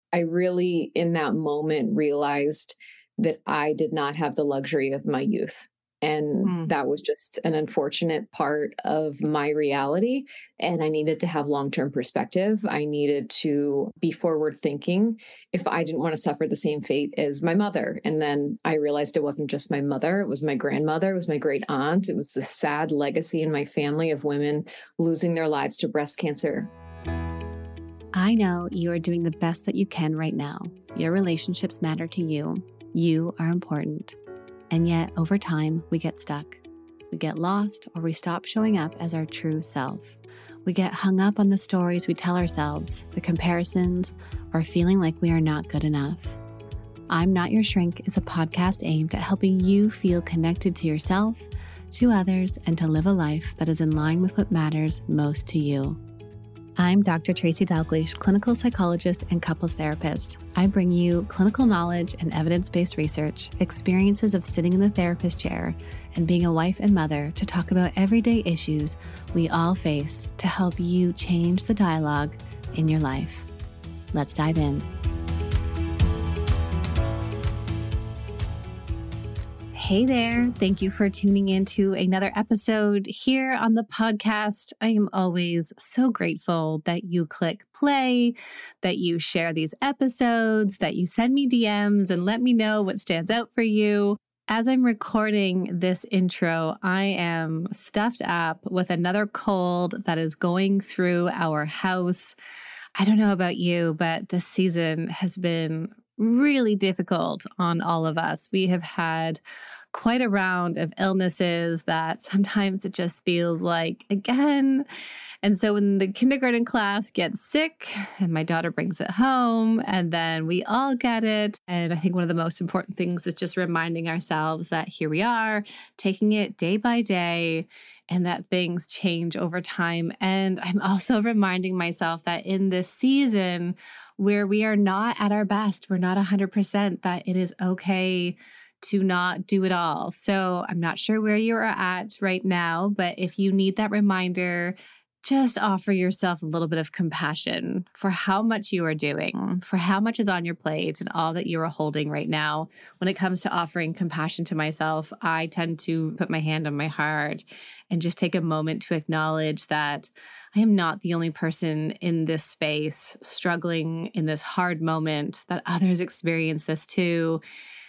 I really, in that moment, realized that I did not have the luxury of my youth. And Mm. that was just an unfortunate part of my reality. And I needed to have long term perspective. I needed to be forward thinking if I didn't want to suffer the same fate as my mother. And then I realized it wasn't just my mother, it was my grandmother, it was my great aunt. It was the sad legacy in my family of women losing their lives to breast cancer. I know you are doing the best that you can right now. Your relationships matter to you. You are important. And yet, over time, we get stuck. We get lost, or we stop showing up as our true self. We get hung up on the stories we tell ourselves, the comparisons, or feeling like we are not good enough. I'm Not Your Shrink is a podcast aimed at helping you feel connected to yourself, to others, and to live a life that is in line with what matters most to you. I'm Dr. Tracy Dalgleish, clinical psychologist and couples therapist. I bring you clinical knowledge and evidence-based research, experiences of sitting in the therapist chair, and being a wife and mother to talk about everyday issues we all face to help you change the dialogue in your life. Let's dive in. Hey there. Thank you for tuning in to another episode here on the podcast. I am always so grateful that you click play, that you share these episodes, that you send me DMs and let me know what stands out for you. As I'm recording this intro, I am stuffed up with another cold that is going through our house. I don't know about you, but this season has been really difficult on all of us. We have had quite a round of illnesses that sometimes it just feels like again. And so when the kindergarten class gets sick and my daughter brings it home and then we all get it. And I think one of the most important things is just reminding ourselves that here we are taking it day by day and that things change over time. And I'm also reminding myself that in this season where we are not at our best, we're not 100%, that it is okay to not do it all. So I'm not sure where you're at right now, but if you need that reminder, just offer yourself a little bit of compassion for how much you are doing, for how much is on your plate and all that you are holding right now. When it comes to offering compassion to myself, I tend to put my hand on my heart and just take a moment to acknowledge that I am not the only person in this space struggling in this hard moment, that others experience this too.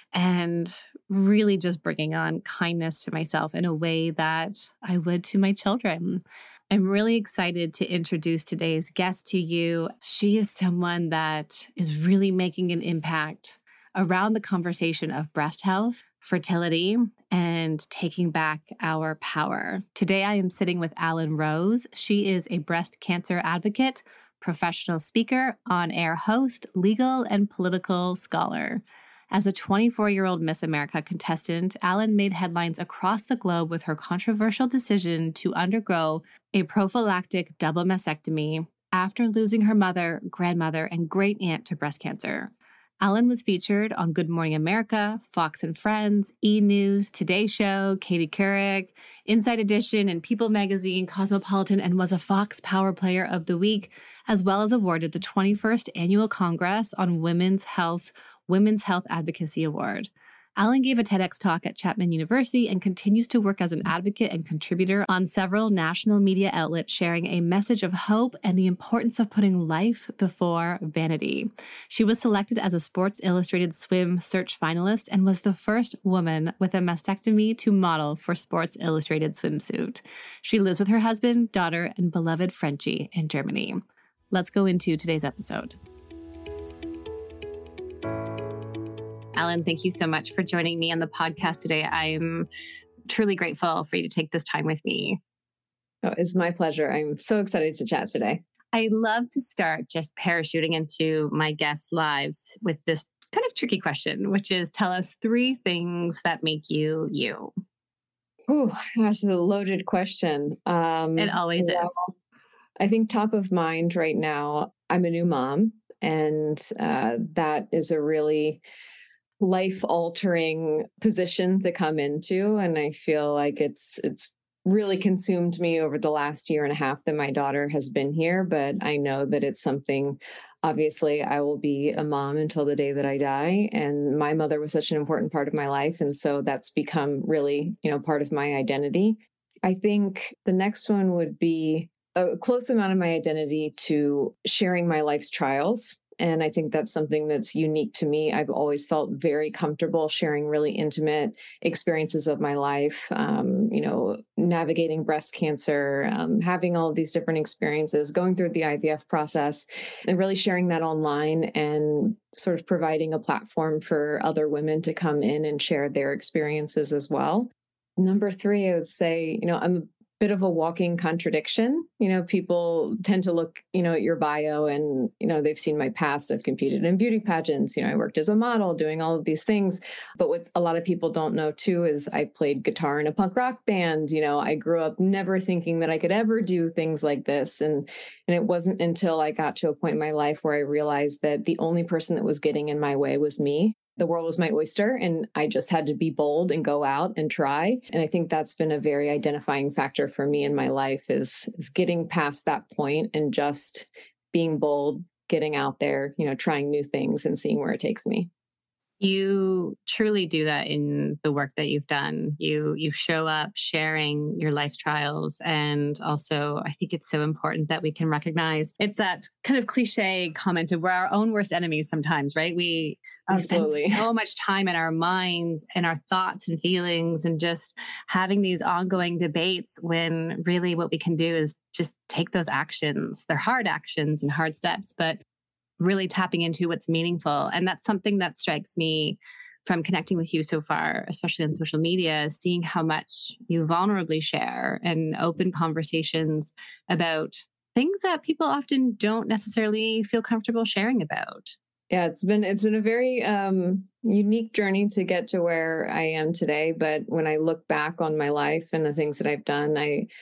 And really just bringing on kindness to myself in a way that I would to my children. I'm really excited to introduce today's guest to you. She is someone that is really making an impact around the conversation of breast health, fertility, and taking back our power. Today, I am sitting with Allen Rose. She is a breast cancer advocate, professional speaker, on-air host, legal and political scholar. As a 24-year-old Miss America contestant, Allen made headlines across the globe with her controversial decision to undergo a prophylactic double mastectomy after losing her mother, grandmother, and great-aunt to breast cancer. Allen was featured on Good Morning America, Fox and Friends, E! News, Today Show, Katie Couric, Inside Edition, and People Magazine, Cosmopolitan, and was a Fox Power Player of the Week, as well as awarded the 21st Annual Congress on Women's Health Advocacy Award. Allen gave a TEDx talk at Chapman University and continues to work as an advocate and contributor on several national media outlets, sharing a message of hope and the importance of putting life before vanity. She was selected as a Sports Illustrated Swim Search finalist and was the first woman with a mastectomy to model for Sports Illustrated swimsuit. She lives with her husband, daughter, and beloved Frenchie in Germany. Let's go into today's episode. Allen, thank you so much for joining me on the podcast today. I'm truly grateful for you to take this time with me. Oh, it's my pleasure. I'm so excited to chat today. I love to start just parachuting into my guests' lives with this kind of tricky question, which is tell us 3 things that make you you. Ooh, that's a loaded question. It always is. I think top of mind right now, I'm a new mom, and that is a really life-altering position to come into, and I feel like it's really consumed me over the last year and a half that my daughter has been here. But I know that it's something, obviously, I will be a mom until the day that I die. And my mother was such an important part of my life. And so that's become really, part of my identity. I think the next one would be a close amount of my identity to sharing my life's trials. And I think that's something that's unique to me. I've always felt very comfortable sharing really intimate experiences of my life, navigating breast cancer, having all of these different experiences, going through the IVF process, and really sharing that online and sort of providing a platform for other women to come in and share their experiences as well. Number three, I would say, I'm a bit of a walking contradiction. People tend to look, at your bio and, they've seen my past. I've competed in beauty pageants. I worked as a model doing all of these things. But what a lot of people don't know too is I played guitar in a punk rock band. I grew up never thinking that I could ever do things like this. And it wasn't until I got to a point in my life where I realized that the only person that was getting in my way was me. The world was my oyster, and I just had to be bold and go out and try. And I think that's been a very identifying factor for me in my life is getting past that point and just being bold, getting out there, trying new things and seeing where it takes me. You truly do that in the work that you've done. You show up sharing your life trials. And also, I think it's so important that we can recognize it's that kind of cliche comment of we're our own worst enemies sometimes, right? We spend so much time in our minds and our thoughts and feelings and just having these ongoing debates when really what we can do is just take those actions. They're hard actions and hard steps, but really tapping into what's meaningful. And that's something that strikes me from connecting with you so far, especially on social media, seeing how much you vulnerably share and open conversations about things that people often don't necessarily feel comfortable sharing about. Yeah, it's been a very unique journey to get to where I am today. But when I look back on my life and the things that I've done,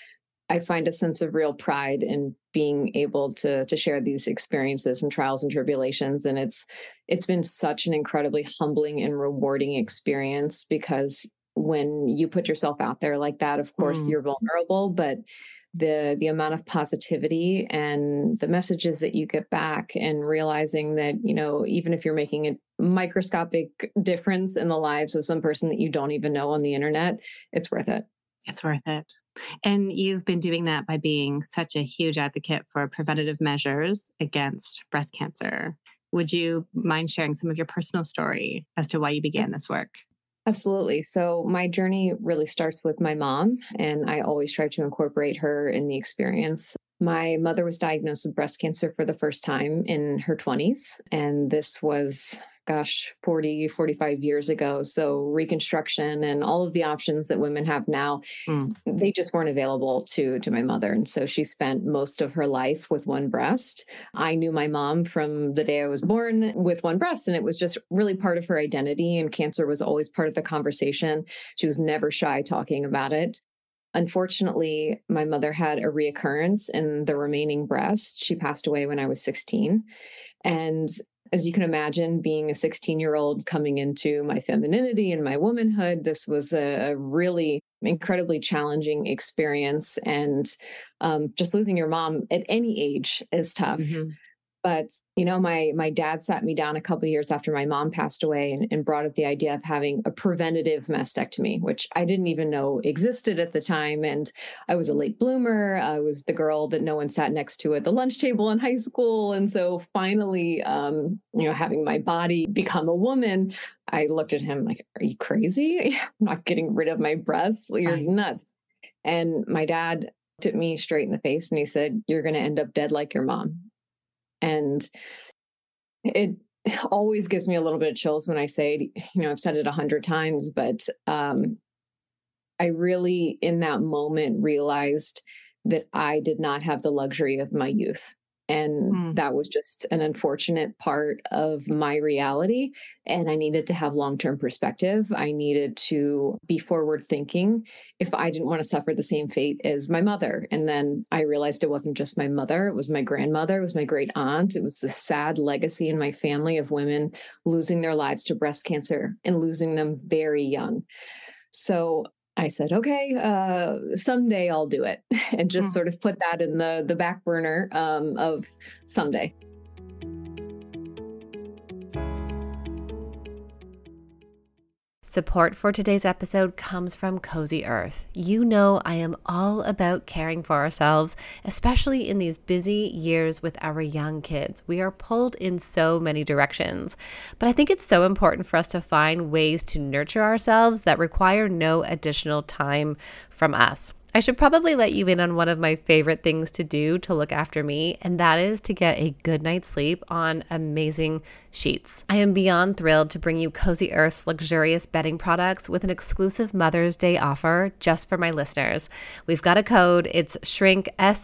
I find a sense of real pride in being able to share these experiences and trials and tribulations. And it's been such an incredibly humbling and rewarding experience because when you put yourself out there like that, of course, you're vulnerable, but the amount of positivity and the messages that you get back and realizing that, even if you're making a microscopic difference in the lives of some person that you don't even know on the internet, it's worth it. It's worth it. And you've been doing that by being such a huge advocate for preventative measures against breast cancer. Would you mind sharing some of your personal story as to why you began this work? Absolutely. So my journey really starts with my mom, and I always try to incorporate her in the experience. My mother was diagnosed with breast cancer for the first time in her 20s, and this was 45 years ago. So reconstruction and all of the options that women have now, they just weren't available to my mother. And so she spent most of her life with one breast. I knew my mom from the day I was born with one breast, and it was just really part of her identity. And cancer was always part of the conversation. She was never shy talking about it. Unfortunately, my mother had a reoccurrence in the remaining breast. She passed away when I was 16. And as you can imagine, being a 16-year-old coming into my femininity and my womanhood, this was a really incredibly challenging experience. And just losing your mom at any age is tough. Mm-hmm. But, my dad sat me down a couple of years after my mom passed away and brought up the idea of having a preventative mastectomy, which I didn't even know existed at the time. And I was a late bloomer. I was the girl that no one sat next to at the lunch table in high school. And so finally, having my body become a woman, I looked at him like, are you crazy? I'm not getting rid of my breasts. You're nuts. And my dad looked at me straight in the face and he said, you're going to end up dead like your mom. And it always gives me a little bit of chills when I say it, I've said it 100 times, but I really, in that moment, realized that I did not have the luxury of my youth. And that was just an unfortunate part of my reality. And I needed to have long-term perspective. I needed to be forward thinking if I didn't want to suffer the same fate as my mother. And then I realized it wasn't just my mother. It was my grandmother. It was my great aunt. It was the sad legacy in my family of women losing their lives to breast cancer and losing them very young. So I said, okay, someday I'll do it, and just sort of put that in the back burner of someday. Support for today's episode comes from Cozy Earth. You know I am all about caring for ourselves, especially in these busy years with our young kids. We are pulled in so many directions. But I think it's so important for us to find ways to nurture ourselves that require no additional time from us. I should probably let you in on one of my favorite things to do to look after me, and that is to get a good night's sleep on amazing sheets. I am beyond thrilled to bring you Cozy Earth's luxurious bedding products with an exclusive Mother's Day offer just for my listeners. We've got a code. It's SHRINK,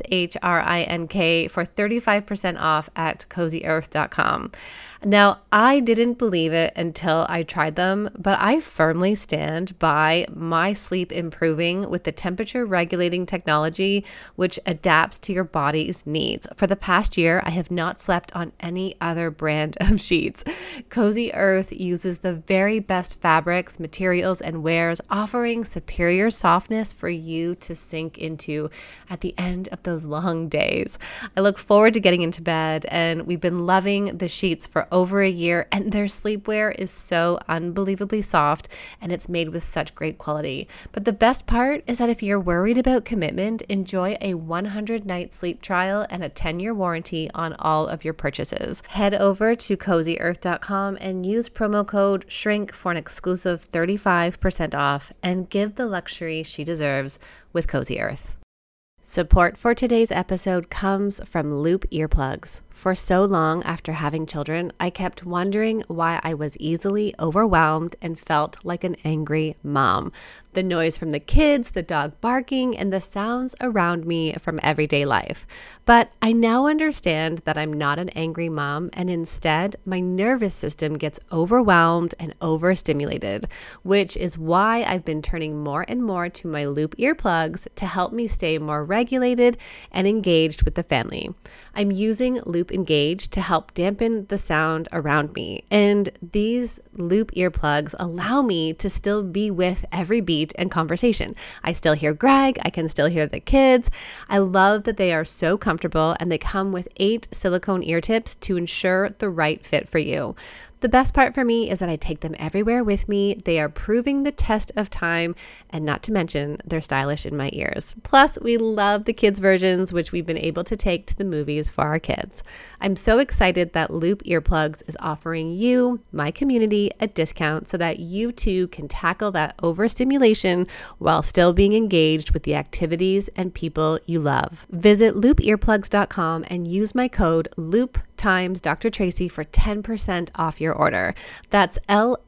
SHRINK, for 35% off at CozyEarth.com. Now, I didn't believe it until I tried them, but I firmly stand by my sleep improving with the temperature regulating technology, which adapts to your body's needs. For the past year, I have not slept on any other brand of sheets. Cozy Earth uses the very best fabrics, materials, and wears, offering superior softness for you to sink into at the end of those long days. I look forward to getting into bed, and we've been loving the sheets for over a year, and their sleepwear is so unbelievably soft, and it's made with such great quality. But the best part is that if you're worried about commitment, enjoy a 100-night sleep trial and a 10-year warranty on all of your purchases. Head over to CozyEarth.com and use promo code SHRINK for an exclusive 35% off, and give the luxury she deserves with Cozy Earth. Support for today's episode comes from Loop earplugs. For so long after having children, I kept wondering why I was easily overwhelmed and felt like an angry mom. The noise from the kids, the dog barking, and the sounds around me from everyday life. But I now understand that I'm not an angry mom, and instead, my nervous system gets overwhelmed and overstimulated, which is why I've been turning more and more to my Loop earplugs to help me stay more regulated and engaged with the family. I'm using Loop Engage to help dampen the sound around me, and these Loop earplugs allow me to still be with every beat and conversation. I still hear Greg, I can still hear the kids. I love that they are so comfortable, and they come with 8 silicone ear tips to ensure the right fit for you. The best part for me is that I take them everywhere with me. They are proving the test of time, and not to mention, they're stylish in my ears. Plus, we love the kids' versions, which we've been able to take to the movies for our kids. I'm so excited that Loop Earplugs is offering you, my community, a discount so that you too can tackle that overstimulation while still being engaged with the activities and people you love. Visit loopearplugs.com and use my code LOOP times Dr. Tracy for 10% off your order. That's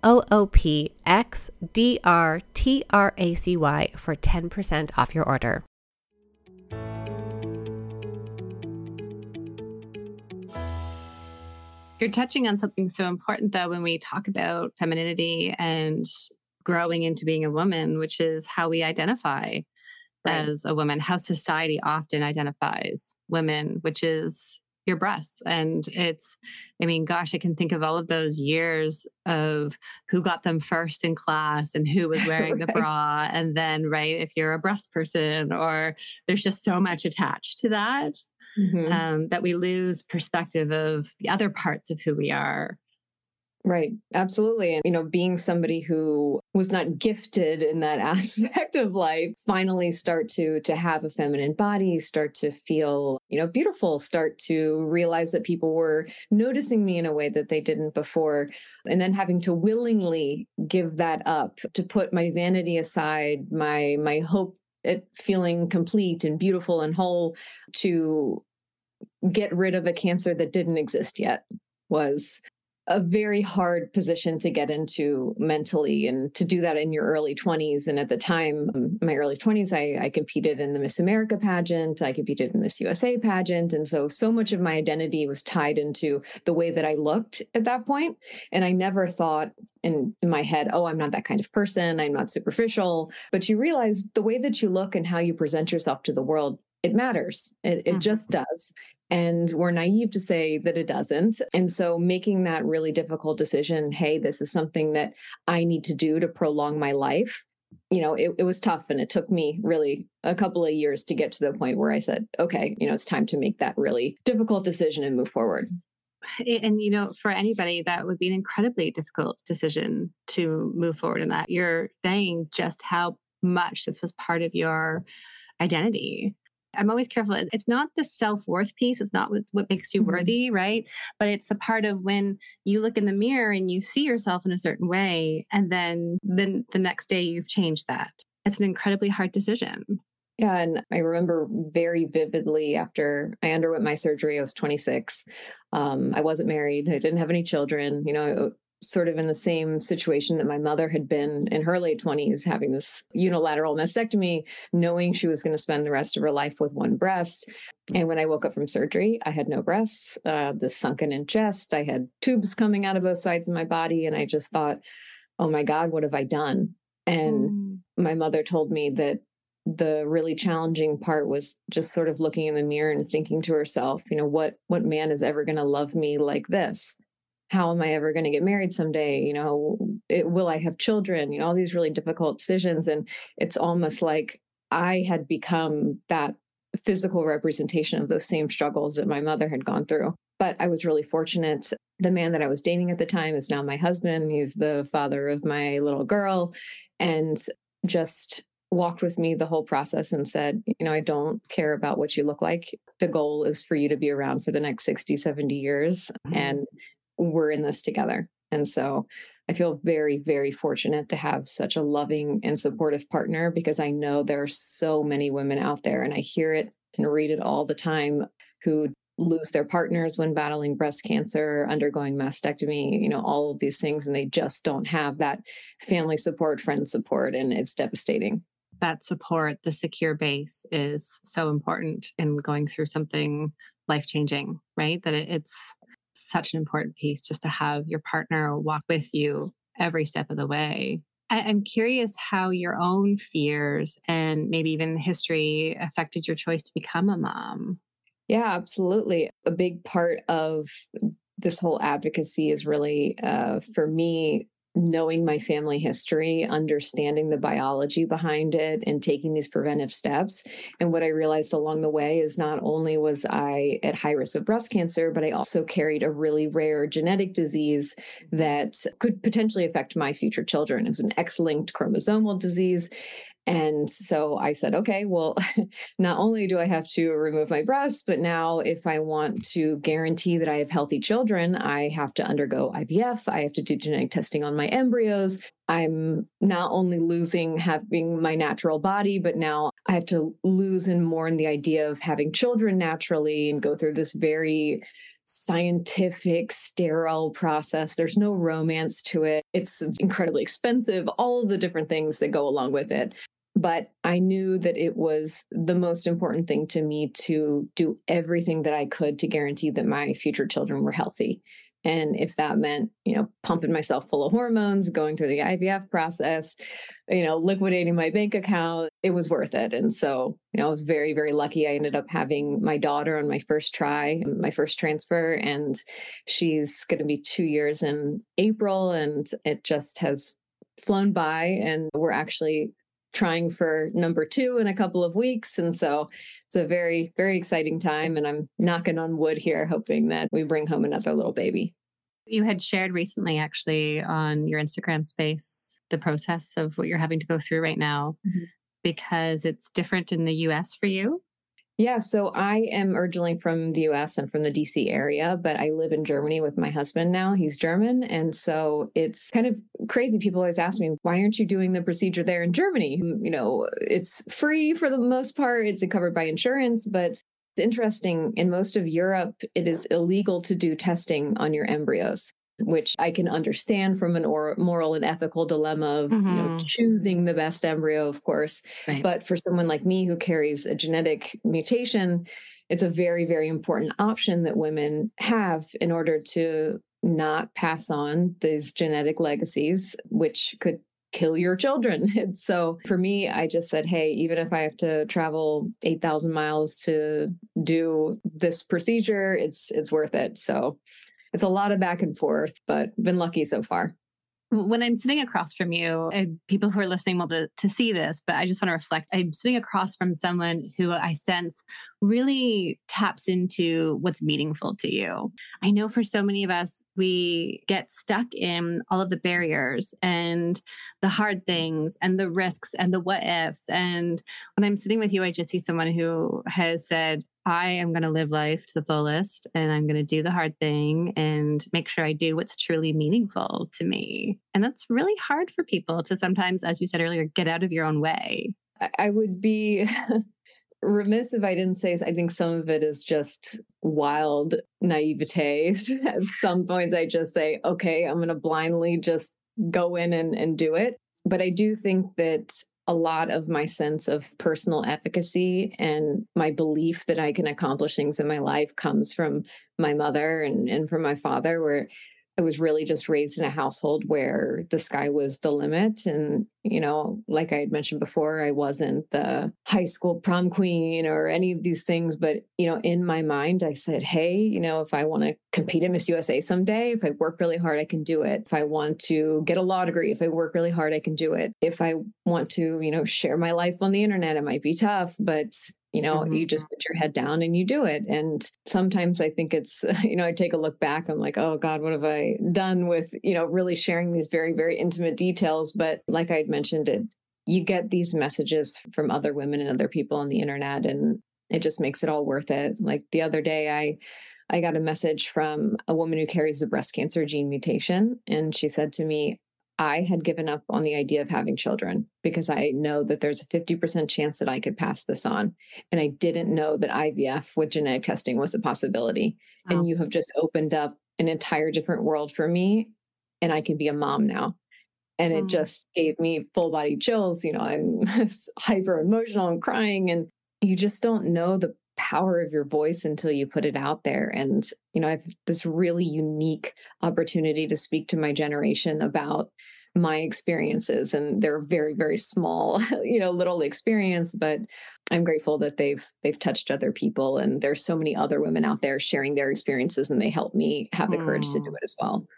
LOOPXDRTRACY for 10% off your order. You're touching on something so important, though, when we talk about femininity and growing into being a woman, which is how we identify as a woman, how society often identifies women, which is your breasts. And it's, I mean, gosh, I can think of all of those years of who got them first in class and who was wearing the bra. And then, if you're a breast person, or there's just so much attached to that, that we lose perspective of the other parts of who we are. Right. Absolutely. And, being somebody who was not gifted in that aspect of life, finally start to have a feminine body, start to feel, beautiful, start to realize that people were noticing me in a way that they didn't before. And then having to willingly give that up, to put my vanity aside, my hope at feeling complete and beautiful and whole, to get rid of a cancer that didn't exist yet, was a very hard position to get into mentally, and to do that in your early 20s. And at the time, my early 20s, I competed in the Miss America pageant. I competed in Miss USA pageant. And so much of my identity was tied into the way that I looked at that point. And I never thought in my head, oh, I'm not that kind of person. I'm not superficial. But you realize the way that you look and how you present yourself to the world, it matters. It just does. And we're naive to say that it doesn't. And so making that really difficult decision, hey, this is something that I need to do to prolong my life, it was tough, and it took me really a couple of years to get to the point where I said, okay, it's time to make that really difficult decision and move forward. And, for anybody, that would be an incredibly difficult decision to move forward in that. You're saying just how much this was part of your identity. I'm always careful. It's not the self-worth piece. It's not what makes you worthy, right? But it's the part of when you look in the mirror and you see yourself in a certain way, and then the next day you've changed that. It's an incredibly hard decision. Yeah. And I remember very vividly after I underwent my surgery, I was 26. I wasn't married. I didn't have any children, sort of in the same situation that my mother had been in her late 20s, having this unilateral mastectomy, knowing she was going to spend the rest of her life with one breast. And when I woke up from surgery, I had no breasts, the sunken in chest. I had tubes coming out of both sides of my body. And I just thought, oh my God, what have I done? And my mother told me that the really challenging part was just sort of looking in the mirror and thinking to herself, what man is ever going to love me like this? How am I ever going to get married someday? Will I have children? All these really difficult decisions. And it's almost like I had become that physical representation of those same struggles that my mother had gone through. But I was really fortunate. The man that I was dating at the time is now my husband. He's the father of my little girl, and just walked with me the whole process and said, I don't care about what you look like. The goal is for you to be around for the next 60, 70 years. And we're in this together. And so I feel very, very fortunate to have such a loving and supportive partner, because I know there are so many women out there, and I hear it and read it all the time, who lose their partners when battling breast cancer, undergoing mastectomy, all of these things, and they just don't have that family support, friend support, and it's devastating. That support, the secure base, is so important in going through something life-changing, right? That it's such an important piece, just to have your partner walk with you every step of the way. I'm curious how your own fears and maybe even history affected your choice to become a mom. Yeah, absolutely. A big part of this whole advocacy is really, for me, knowing my family history, understanding the biology behind it, and taking these preventive steps. And what I realized along the way is not only was I at high risk of breast cancer, but I also carried a really rare genetic disease that could potentially affect my future children. It was an X-linked chromosomal disease. And so I said, okay, well, not only do I have to remove my breasts, but now if I want to guarantee that I have healthy children, I have to undergo IVF. I have to do genetic testing on my embryos. I'm not only losing having my natural body, but now I have to lose and mourn the idea of having children naturally and go through this very scientific, sterile process. There's no romance to it. It's incredibly expensive, all of the different things that go along with it. But I knew that it was the most important thing to me to do everything that I could to guarantee that my future children were healthy. And if that meant, pumping myself full of hormones, going through the IVF process, liquidating my bank account, it was worth it. And so, I was very, very lucky. I ended up having my daughter on my first try, my first transfer, and she's going to be 2 years in April. And it just has flown by, and we're actually trying for number 2 in a couple of weeks. And so it's a very, very exciting time. And I'm knocking on wood here, hoping that we bring home another little baby. You had shared recently, actually, on your Instagram space, the process of what you're having to go through right now, because it's different in the US for you. Yeah, so I am originally from the US and from the DC area, but I live in Germany with my husband now. He's German. And so it's kind of crazy. People always ask me, why aren't you doing the procedure there in Germany? It's free for the most part. It's covered by insurance, but it's interesting. In most of Europe, it is illegal to do testing on your embryos, which I can understand from an moral and ethical dilemma of choosing the best embryo, of course. Right. But for someone like me who carries a genetic mutation, it's a very, very important option that women have in order to not pass on these genetic legacies, which could kill your children. And so for me, I just said, hey, even if I have to travel 8,000 miles to do this procedure, it's worth it. So it's a lot of back and forth, but been lucky so far. When I'm sitting across from you, and people who are listening will be to see this, but I just want to reflect. I'm sitting across from someone who I sense really taps into what's meaningful to you. I know for so many of us, we get stuck in all of the barriers and the hard things and the risks and the what ifs. And when I'm sitting with you, I just see someone who has said, I am going to live life to the fullest and I'm going to do the hard thing and make sure I do what's truly meaningful to me. And that's really hard for people to sometimes, as you said earlier, get out of your own way. I would be remiss if I didn't say, I think some of it is just wild naivete. At some points, I just say, okay, I'm going to blindly just go in and do it. But I do think that a lot of my sense of personal efficacy and my belief that I can accomplish things in my life comes from my mother and from my father, where I was really just raised in a household where the sky was the limit. And, like I had mentioned before, I wasn't the high school prom queen or any of these things. But, in my mind, I said, hey, if I want to compete in Miss USA someday, if I work really hard, I can do it. If I want to get a law degree, if I work really hard, I can do it. If I want to, share my life on the internet, it might be tough, but you just put your head down and you do it. And sometimes I think it's, I take a look back, I'm like, oh God, what have I done with, really sharing these very, very intimate details. But like I had mentioned it, you get these messages from other women and other people on the internet, and it just makes it all worth it. Like the other day, I got a message from a woman who carries the breast cancer gene mutation. And she said to me, I had given up on the idea of having children because I know that there's a 50% chance that I could pass this on. And I didn't know that IVF with genetic testing was a possibility. Wow. And you have just opened up an entire different world for me, and I can be a mom now. And it just gave me full body chills. I'm hyper emotional and crying, and you just don't know the power of your voice until you put it out there. And, I have this really unique opportunity to speak to my generation about my experiences, and they're very, very small, little experience, but I'm grateful that they've touched other people. And there's so many other women out there sharing their experiences, and they help me have the courage to do it as well.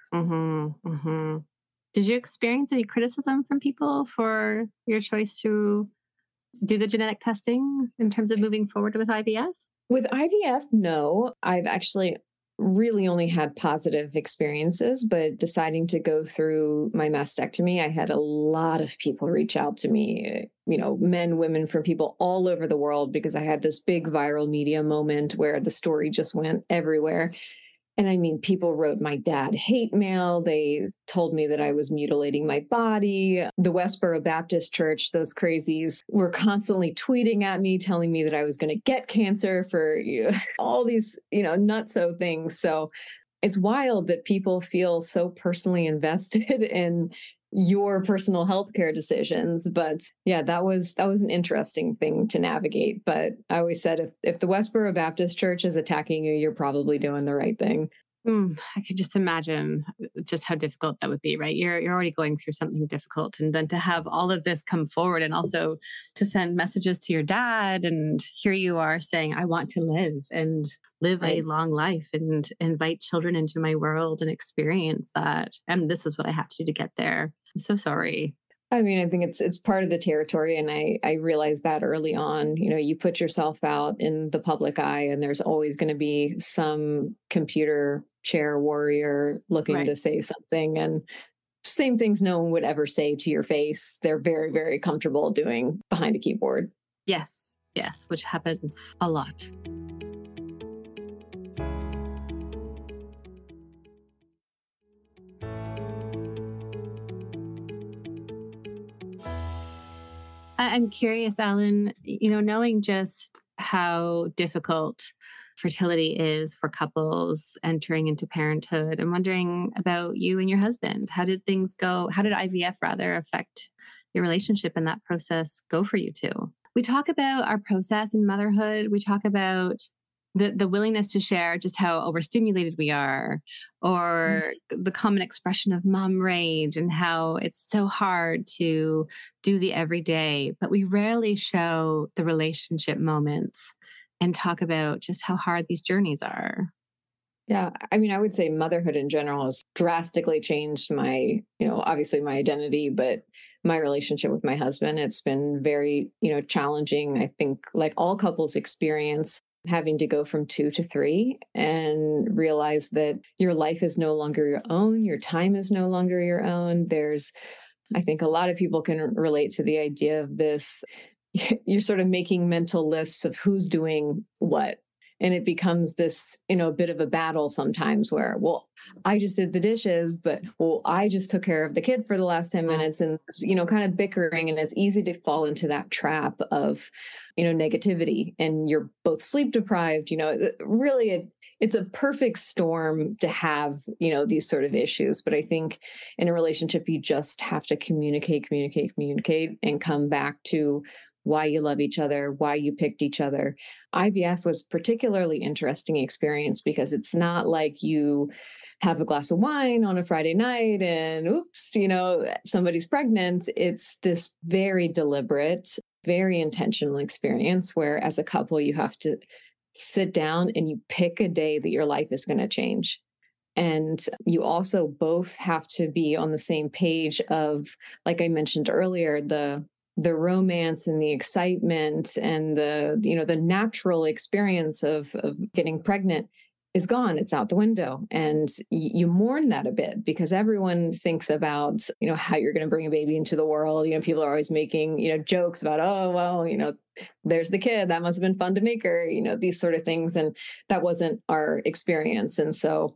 Did you experience any criticism from people for your choice to do the genetic testing in terms of moving forward with IVF? With IVF, no. I've actually really only had positive experiences, but deciding to go through my mastectomy, I had a lot of people reach out to me, men, women, from people all over the world, because I had this big viral media moment where the story just went everywhere. And I mean, people wrote my dad hate mail. They told me that I was mutilating my body. The Westboro Baptist Church, those crazies, were constantly tweeting at me, telling me that I was going to get cancer for all these, nutso things. So it's wild that people feel so personally invested in your personal healthcare decisions. But yeah, that was an interesting thing to navigate. But I always said, if the Westboro Baptist Church is attacking you, you're probably doing the right thing. I could just imagine just how difficult that would be, right? You're already going through something difficult, and then to have all of this come forward, and also to send messages to your dad, and here you are saying, I want to live a long life and invite children into my world and experience that. And this is what I have to do to get there. I'm so sorry. I mean, I think it's part of the territory. And I realized that early on. You put yourself out in the public eye, and there's always going to be some computer chair warrior looking to say something. And same things no one would ever say to your face. They're very, very comfortable doing behind a keyboard. Yes, which happens a lot. I'm curious, Alan, knowing just how difficult fertility is for couples entering into parenthood, I'm wondering about you and your husband. How did things go? How did IVF rather affect your relationship and that process go for you two? We talk about our process in motherhood. We talk about the willingness to share just how overstimulated we are, or the common expression of mom rage and how it's so hard to do the everyday, but we rarely show the relationship moments and talk about just how hard these journeys are. Yeah. I mean, I would say motherhood in general has drastically changed my, obviously my identity, but my relationship with my husband. It's been very, challenging. I think like all couples experience having to go from 2 to 3 and realize that your life is no longer your own. Your time is no longer your own. I think a lot of people can relate to the idea of this. You're sort of making mental lists of who's doing what. And it becomes this, a bit of a battle sometimes where, well, I just did the dishes, but well, I just took care of the kid for the last 10 minutes and, kind of bickering. And it's easy to fall into that trap of, negativity, and you're both sleep deprived, really it's a perfect storm to have, these sort of issues. But I think in a relationship, you just have to communicate, and come back to why you love each other, why you picked each other. IVF was particularly interesting experience because it's not like you have a glass of wine on a Friday night and oops, somebody's pregnant. It's this very deliberate, very intentional experience where as a couple, you have to sit down and you pick a day that your life is going to change. And you also both have to be on the same page of, like I mentioned earlier, the romance and the excitement and the natural experience of getting pregnant is gone. It's out the window. And you mourn that a bit because everyone thinks about, how you're going to bring a baby into the world. People are always making, jokes about, oh, well, there's the kid. That must have been fun to make her, these sort of things. And that wasn't our experience. And so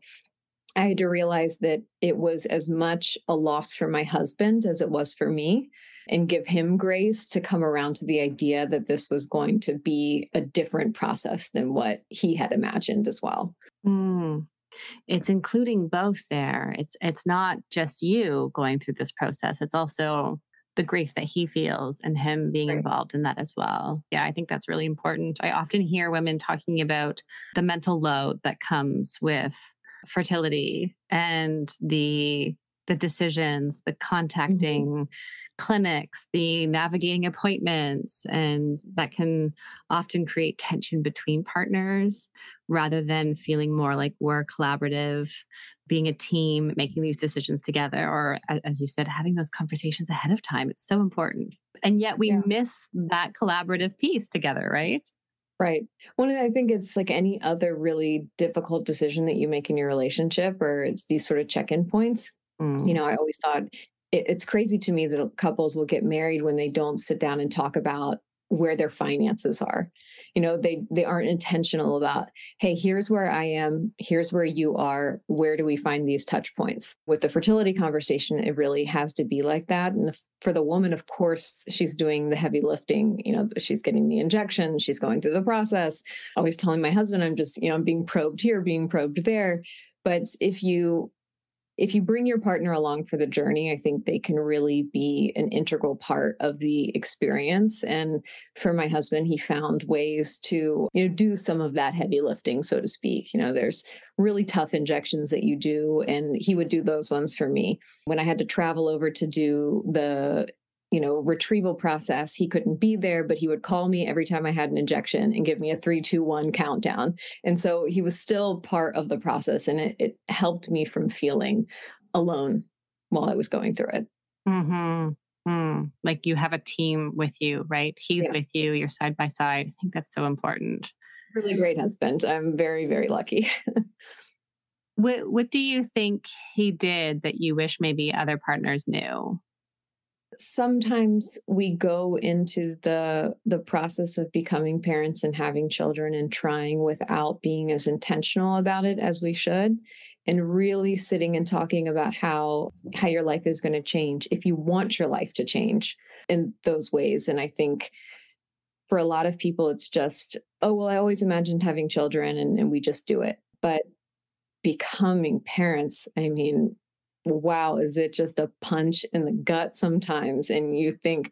I had to realize that it was as much a loss for my husband as it was for me, and give him grace to come around to the idea that this was going to be a different process than what he had imagined as well. Mm. It's including both there. It's not just you going through this process. It's also the grief that he feels and him being involved in that as well. Yeah, I think that's really important. I often hear women talking about the mental load that comes with fertility and the decisions, the contacting clinics, the navigating appointments, and that can often create tension between partners rather than feeling more like we're collaborative, being a team, making these decisions together, or as you said, having those conversations ahead of time. It's so important. And yet we miss that collaborative piece together, right? Right. Well, I think it's like any other really difficult decision that you make in your relationship, or it's these sort of check-in points. I always thought it's crazy to me that couples will get married when they don't sit down and talk about where their finances are. They aren't intentional about, hey, here's where I am, here's where you are, where do we find these touch points? With the fertility conversation, it really has to be like that. And for the woman, of course, she's doing the heavy lifting. She's getting the injection, she's going through the process. Always telling my husband, I'm just, I'm being probed here, being probed there. But if you bring your partner along for the journey, I think they can really be an integral part of the experience. And for my husband, he found ways to, do some of that heavy lifting, so to speak. There's really tough injections that you do, and he would do those ones for me. When I had to travel over to do the retrieval process, he couldn't be there, but he would call me every time I had an injection and give me a 3, 2, 1 countdown. And so he was still part of the process, and it helped me from feeling alone while I was going through it. Like you have a team with you, right? He's with you, you're side by side. I think that's so important. Really great husband. I'm very, very lucky. What do you think he did that you wish maybe other partners knew? Sometimes we go into the process of becoming parents and having children and trying without being as intentional about it as we should, and really sitting and talking about how your life is going to change if you want your life to change in those ways. And I think for a lot of people, it's just, oh, well, I always imagined having children and we just do it. But becoming parents, I mean, wow, is it just a punch in the gut sometimes? And you think,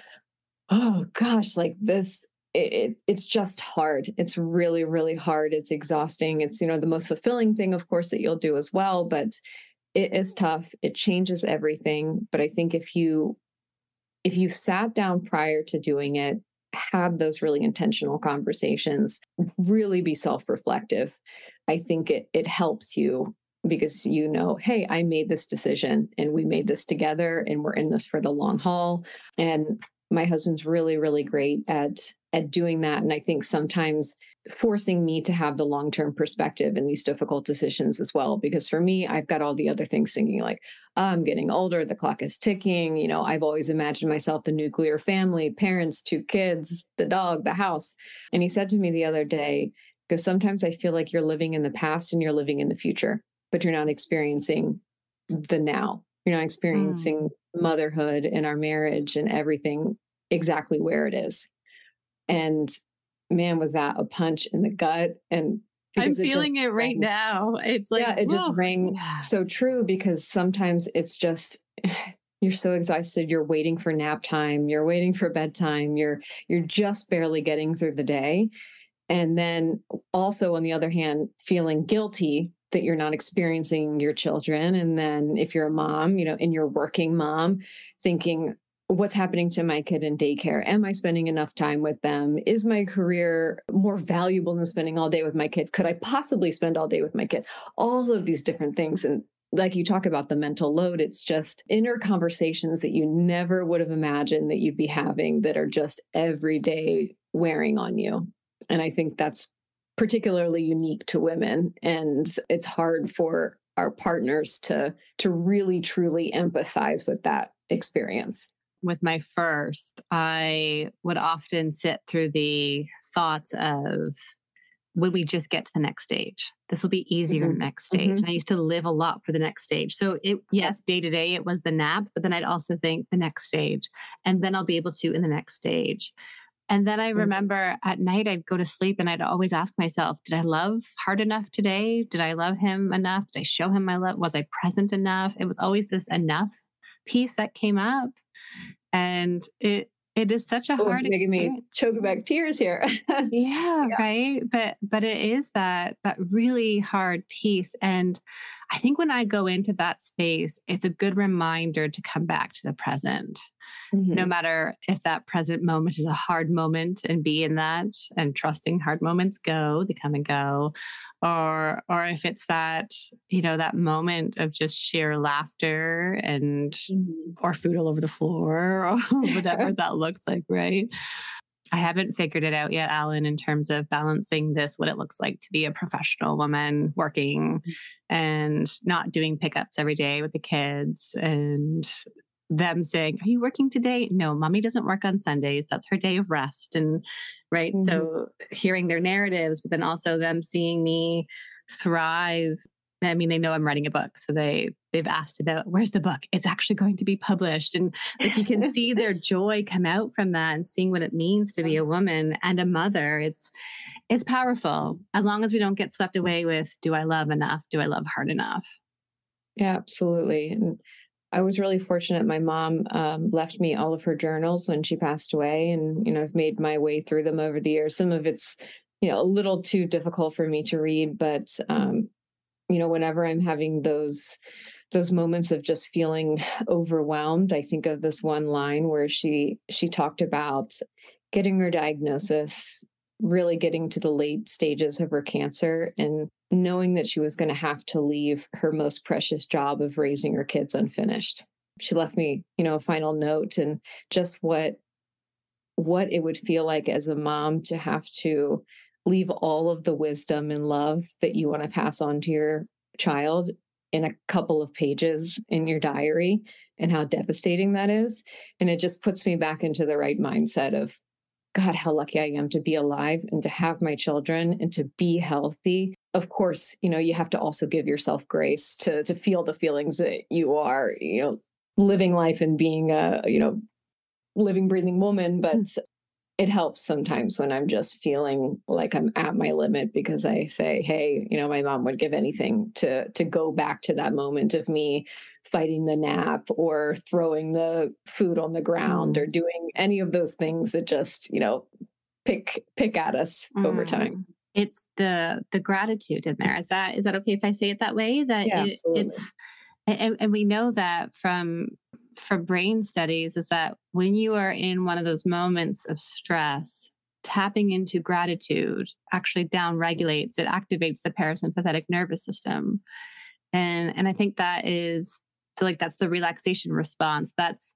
oh gosh, like this, it's just hard. It's really, really hard. It's exhausting. It's, the most fulfilling thing, of course, that you'll do as well, but it is tough. It changes everything. But I think if you sat down prior to doing it, had those really intentional conversations, really be self-reflective, I think it helps you because you know, hey, I made this decision and we made this together and we're in this for the long haul. And my husband's really, really great at doing that. And I think sometimes forcing me to have the long-term perspective in these difficult decisions as well. Because for me, I've got all the other things thinking like, I'm getting older, the clock is ticking. You know, I've always imagined myself the nuclear family, parents, 2 kids, the dog, the house. And he said to me the other day, because sometimes I feel like you're living in the past and you're living in the future, but you're not experiencing the now. You're not experiencing motherhood and our marriage and everything exactly where it is. And man, was that a punch in the gut. And I'm feeling it right now. It's like, yeah, it just rang so true because sometimes it's just, you're so exhausted. You're waiting for nap time. You're waiting for bedtime. You're just barely getting through the day. And then also on the other hand, feeling guilty that you're not experiencing your children. And then if you're a mom, you know, and you're working mom, thinking, what's happening to my kid in daycare? Am I spending enough time with them? Is my career more valuable than spending all day with my kid? Could I possibly spend all day with my kid? All of these different things. And like you talk about the mental load, it's just inner conversations that you never would have imagined that you'd be having that are just every day wearing on you. And I think that's particularly unique to women. And it's hard for our partners to really, truly empathize with that experience. With my first, I would often sit through the thoughts of, would we just get to the next stage? This will be easier next stage. And I used to live a lot for the next stage. So yes, day to day, it was the nap, but then I'd also think the next stage, and then I'll be able to in the next stage. And then I remember at night, I'd go to sleep and I'd always ask myself, did I love hard enough today? Did I love him enough? Did I show him my love? Was I present enough? It was always this enough piece that came up. And it is such a hard making experience. Me choke back tears here. Yeah, right. But it is that really hard piece. And I think when I go into that space, it's a good reminder to come back to the present. No matter if that present moment is a hard moment, and be in that and trusting hard moments they come and go, or if it's that, you know, that moment of just sheer laughter and or food all over the floor or whatever that looks like, right? I haven't figured it out yet, Alan, in terms of balancing this, what it looks like to be a professional woman working and not doing pickups every day with the kids, and them saying, are you working today? No, mommy doesn't work on Sundays. That's her day of rest. And right. So hearing their narratives, but then also them seeing me thrive. I mean, they know I'm writing a book. So they've asked about, where's the book? It's actually going to be published. And like, you can see their joy come out from that and seeing what it means to be a woman and a mother. It's powerful as long as we don't get swept away with, do I love enough? Do I love hard enough? Yeah, absolutely. And I was really fortunate. My mom left me all of her journals when she passed away. And, you know, I've made my way through them over the years. Some of it's, you know, a little too difficult for me to read, but, you know, whenever I'm having those moments of just feeling overwhelmed, I think of this one line where she talked about getting her diagnosis, really getting to the late stages of her cancer, and knowing that she was going to have to leave her most precious job of raising her kids unfinished. She left me, you know, a final note, and just what it would feel like as a mom to have to leave all of the wisdom and love that you want to pass on to your child in a couple of pages in your diary, and how devastating that is. And it just puts me back into the right mindset of, God, how lucky I am to be alive and to have my children and to be healthy. Of course, you know, you have to also give yourself grace to feel the feelings that you are, you know, living life and being a, you know, living, breathing woman. But it helps sometimes when I'm just feeling like I'm at my limit, because I say, hey, you know, my mom would give anything to go back to that moment of me fighting the nap or throwing the food on the ground or doing any of those things that just, you know, pick at us over time. It's the gratitude in there. Is that okay if I say it that way? That yeah, absolutely. It's, and we know that from for brain studies is that when you are in one of those moments of stress, tapping into gratitude actually downregulates, it activates the parasympathetic nervous system. And I think that is, so like, that's the relaxation response. That's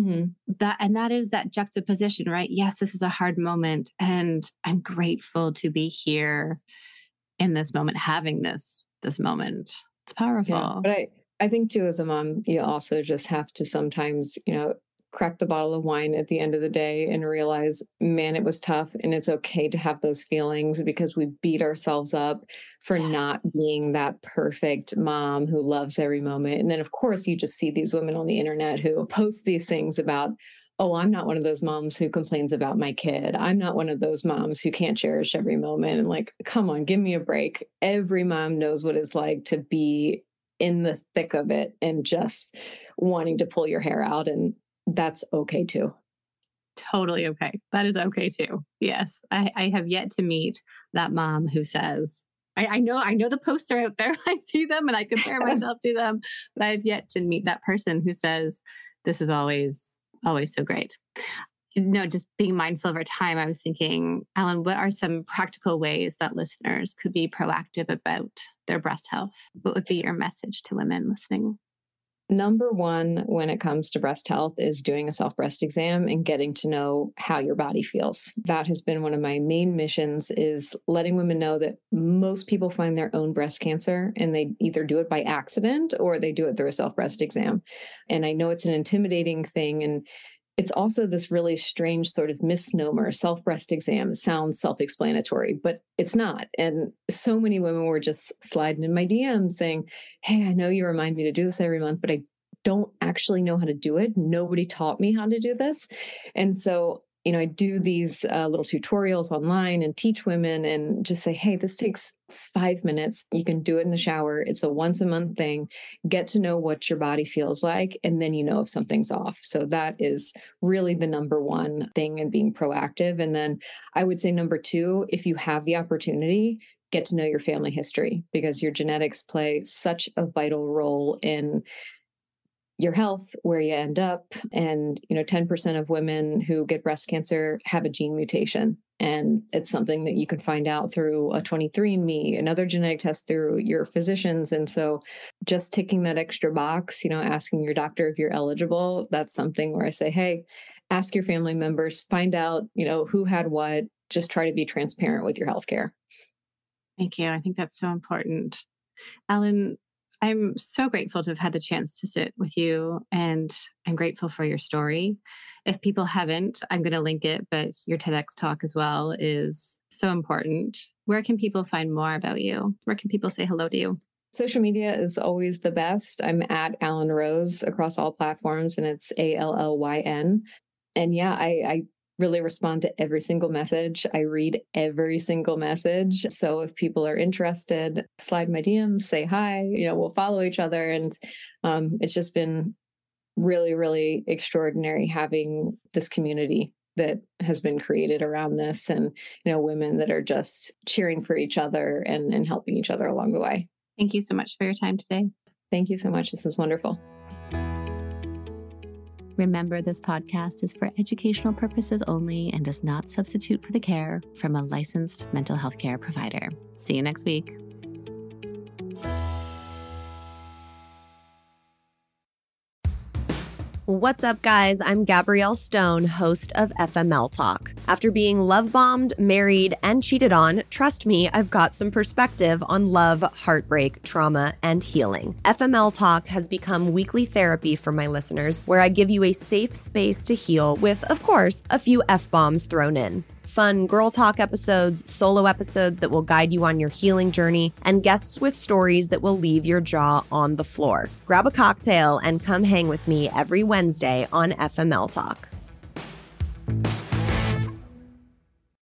that is that juxtaposition, right? Yes, this is a hard moment and I'm grateful to be here in this moment, having this moment. It's powerful. Yeah, but I think too, as a mom, you also just have to sometimes, crack the bottle of wine at the end of the day and realize, man, it was tough. And it's okay to have those feelings because we beat ourselves up for not being that perfect mom who loves every moment. And then, of course, you just see these women on the internet who post these things about, oh, I'm not one of those moms who complains about my kid. I'm not one of those moms who can't cherish every moment. And like, come on, give me a break. Every mom knows what it's like to be in the thick of it and just wanting to pull your hair out. And that's okay too. Totally okay. That is okay too. Yes. I have yet to meet that mom who says, I know the posts are out there. I see them and I compare myself to them, but I have yet to meet that person who says, this is always so great. Just being mindful of our time. I was thinking, Ellen, what are some practical ways that listeners could be proactive about their breast health? What would be your message to women listening? Number one, when it comes to breast health, is doing a self-breast exam and getting to know how your body feels. That has been one of my main missions, is letting women know that most people find their own breast cancer and they either do it by accident or they do it through a self-breast exam. And I know it's an intimidating thing, and it's also this really strange sort of misnomer. Self-breast exam sounds self-explanatory, but it's not. And so many women were just sliding in my DMs saying, hey, I know you remind me to do this every month, but I don't actually know how to do it. Nobody taught me how to do this. And so, I do these little tutorials online and teach women and just say, hey, this takes 5 minutes. You can do it in the shower. It's a once a month thing. Get to know what your body feels like. And then if something's off. So that is really the number one thing in being proactive. And then I would say number two, if you have the opportunity, get to know your family history, because your genetics play such a vital role in your health, where you end up. And, 10% of women who get breast cancer have a gene mutation. And it's something that you can find out through a 23andMe, another genetic test through your physicians. And so just ticking that extra box, asking your doctor if you're eligible, that's something where I say, hey, ask your family members, find out, who had what, just try to be transparent with your healthcare. Thank you. I think that's so important. Ellen, I'm so grateful to have had the chance to sit with you, and I'm grateful for your story. If people haven't, I'm going to link it, but your TEDx talk as well is so important. Where can people find more about you? Where can people say hello to you? Social media is always the best. I'm at Allen Rose across all platforms, and it's ALLYN. And yeah, I really respond to every single message. I read every single message. So if people are interested, slide my DMs, say hi, we'll follow each other. And it's just been really, really extraordinary having this community that has been created around this, and, women that are just cheering for each other and helping each other along the way. Thank you so much for your time today. Thank you so much. This was wonderful. Remember, this podcast is for educational purposes only and does not substitute for the care from a licensed mental health care provider. See you next week. What's up, guys? I'm Gabrielle Stone, host of FML Talk. After being love-bombed, married, and cheated on, trust me, I've got some perspective on love, heartbreak, trauma, and healing. FML Talk has become weekly therapy for my listeners, where I give you a safe space to heal with, of course, a few F-bombs thrown in. Fun girl talk episodes, solo episodes that will guide you on your healing journey, and guests with stories that will leave your jaw on the floor. Grab a cocktail and come hang with me every Wednesday on FML Talk.